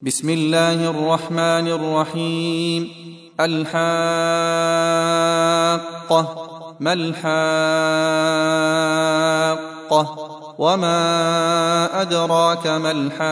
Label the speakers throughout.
Speaker 1: بسم الله الرحمن الرحيم. الحاقة. ما الحاقة؟ وما أدراك ما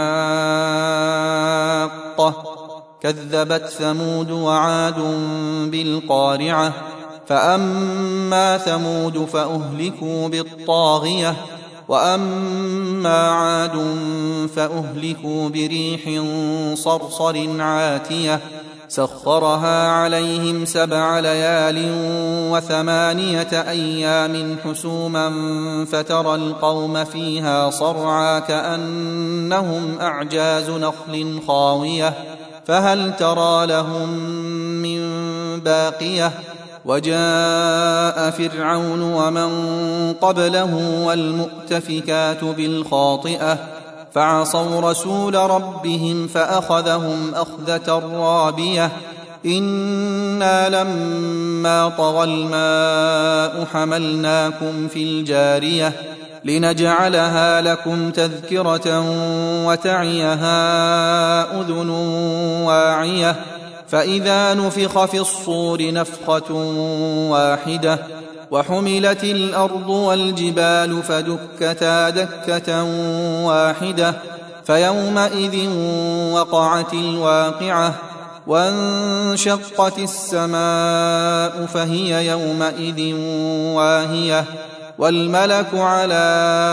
Speaker 1: الحاقة؟ كذبت ثمود وعاد بالقارعة. فأما ثمود فأهلكوا بالطاغية، وأما عاد فأهلكوا بريح صرصر عاتية سخرها عليهم 7 ليال و8 أيام حسوما فترى القوم فيها صرعى كأنهم أعجاز نخل خاوية فهل ترى لهم من باقية. وجاء فرعون ومن قبله والمؤتفكات بالخاطئة فعصوا رسول ربهم فأخذهم أخذة رابية. إنا لما طغى الماء حملناكم في الجارية لنجعلها لكم تذكرة وتعيها أذن واعية. فإذا نفخ في الصور نفخة واحدة وحملت الأرض والجبال فدكتا دكة واحدة فيومئذ وقعت الواقعة وانشقت السماء فهي يومئذ واهية والملك على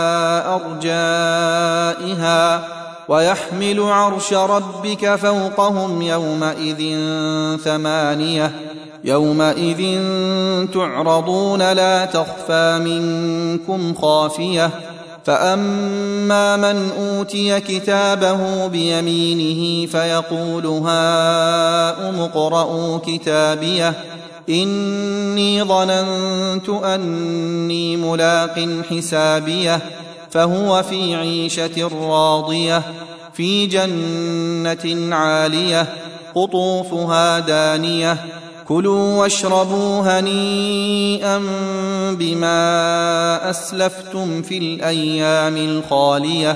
Speaker 1: أرجائها ويحمل عرش ربك فوقهم يومئذ 8. يومئذ تعرضون لا تخفى منكم خافية. فأما من أوتي كتابه بيمينه فيقول هاؤم اقرءوا كتابيه إني ظننت أني ملاق حسابيه فهو في عيشة راضية في جنة عالية قطوفها دانية كلوا واشربوا هنيئا بما أسلفتم في الأيام الخالية.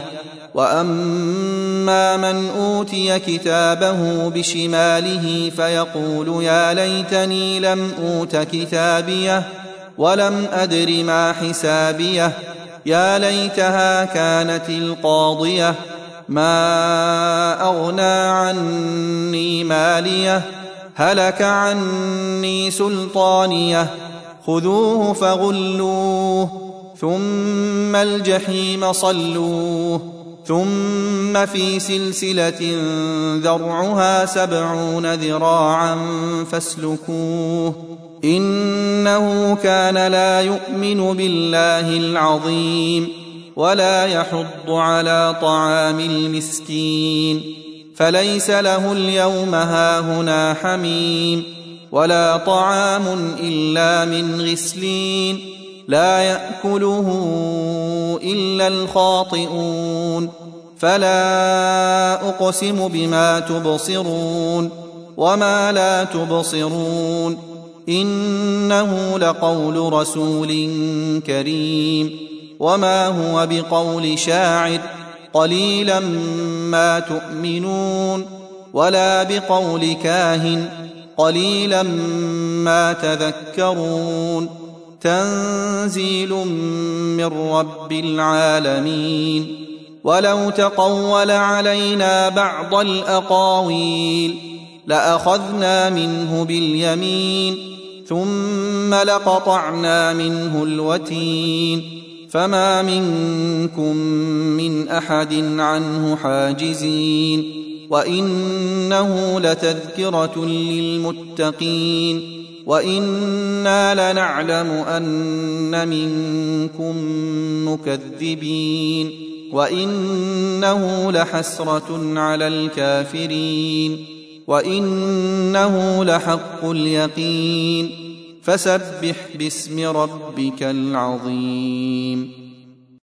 Speaker 1: وأما من أوتي كتابه بشماله فيقول يا ليتني لم أوت كتابيه ولم أدر ما حسابيه يا ليتها كانت القاضية ما أغنى عني ماليه هلك عني سلطانيه خذوه فغلوه ثم الجحيم صلوه ثم في سلسلة ذرعها 70 ذراعا فاسلكوه إنه كان لا يؤمن بالله العظيم ولا يحض على طعام المسكين فليس له اليوم هاهنا حميم ولا طعام إلا من غسلين لا يأكله إلا الخاطئون. فلا أقسم بما تبصرون وما لا تبصرون إنه لقول رسول كريم وما هو بقول شاعر قليلا ما تؤمنون ولا بقول كاهن قليلا ما تذكرون تنزيل من رب العالمين. ولو تقول علينا بعض الأقاويل لأخذنا منه باليمين ثم لقطعنا منه الوتين فما منكم من أحد عنه حاجزين. وإنه لتذكرة للمتقين وإنا لنعلم أن منكم مكذبين وإنه لحسرة على الكافرين وإنه لحق اليقين فسبح باسم ربك العظيم.